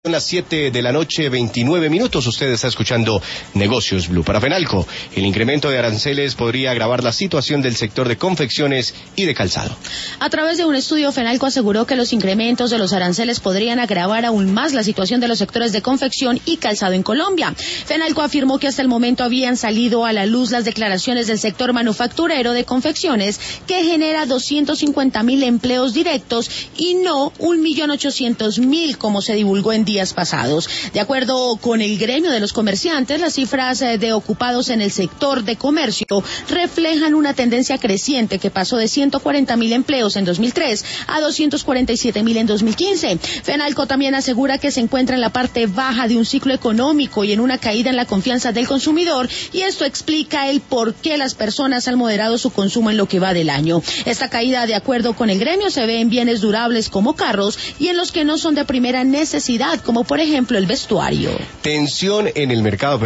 Son las 7 de la noche, 29 minutos. Usted está escuchando Negocios Blue. Para Fenalco, el incremento de aranceles podría agravar la situación del sector de confecciones y de calzado. A través de un estudio, Fenalco aseguró que los incrementos de los aranceles podrían agravar aún más la situación de los sectores de confección y calzado en Colombia. Fenalco afirmó que hasta el momento habían salido a la luz las declaraciones del sector manufacturero de confecciones, que genera 250.000 empleos directos y no 1.800.000 como se divulgó en días pasados. De acuerdo con el gremio de los comerciantes, las cifras de ocupados en el sector de comercio reflejan una tendencia creciente que pasó de 140.000 empleos en 2003 a 247.000 en 2015. Fenalco también asegura que se encuentra en la parte baja de un ciclo económico y en una caída en la confianza del consumidor, y esto explica el por qué las personas han moderado su consumo en lo que va del año. Esta caída, de acuerdo con el gremio, se ve en bienes durables como carros y en los que no son de primera necesidad, como por ejemplo el vestuario. Tensión en el mercado